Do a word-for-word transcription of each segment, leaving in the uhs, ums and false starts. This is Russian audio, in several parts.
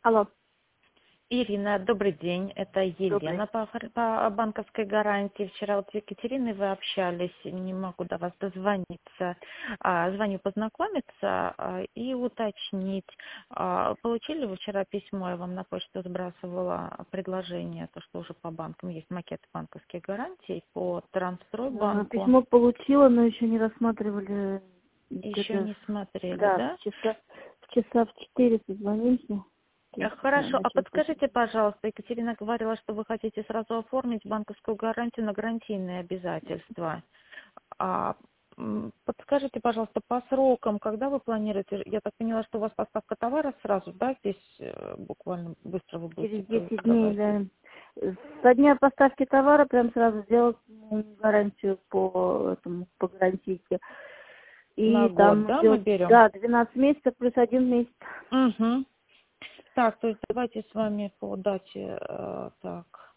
Алло, Ирина, добрый день. Это добрый. Елена по, фор- по банковской гарантии. Вчера вот с Екатериной вы общались, не могу до вас дозвониться. А, звоню познакомиться а, и уточнить. А, получили вы вчера письмо, я вам на почту сбрасывала предложение, то, что уже по банкам есть макет банковских гарантий по Э, Транстройбанку. Письмо получила, но еще не рассматривали. Еще Где-то, не смотрели, да, да? в часа, в часа в четыре созвонимся. То Э, есть, да, Хорошо, а начнем подскажите, посмотреть. пожалуйста, Екатерина говорила, что вы хотите сразу оформить банковскую гарантию на гарантийные обязательства. А, м, подскажите, пожалуйста, по срокам, когда вы планируете? Я так поняла, что у вас поставка товара сразу, да, здесь э, буквально быстро вы будете Через десять дней, продавать? да. Со дня поставки товара прям сразу сделать м, гарантию по этому, по гарантийке. На И год, там да, мы идет, берем? да, двенадцать месяцев плюс один месяц. Угу. Так, то есть давайте с вами по дате, э, так,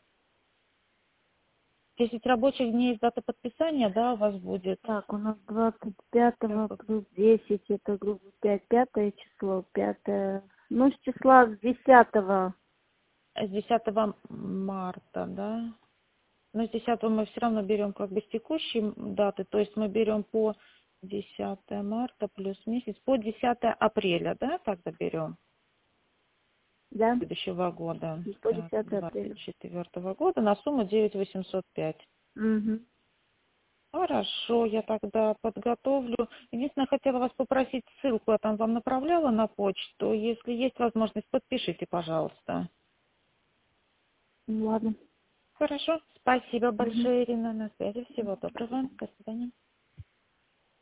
десять рабочих дней с даты подписания, да, у вас будет? Так, у нас двадцать Сейчас пятого плюс десять, это грубо пять, пятое число, пятое. Ну, с числа с десятого. с десятого марта, да? Но с десятого мы все равно берем как бы с текущей даты, то есть мы берем по десятое марта плюс месяц, по десятое апреля, да, тогда берем Да, следующего года, и по так, десятое двадцать апреля. четвёртого года на сумму девять тысяч восемьсот пять. Угу. Хорошо, я тогда подготовлю. Единственное, хотела вас попросить ссылку, я там вам направляла на почту. Если есть возможность, подпишите, пожалуйста. Ну, ладно. Хорошо, спасибо Угу. большое, Ирина, на связи. Всего доброго. До свидания.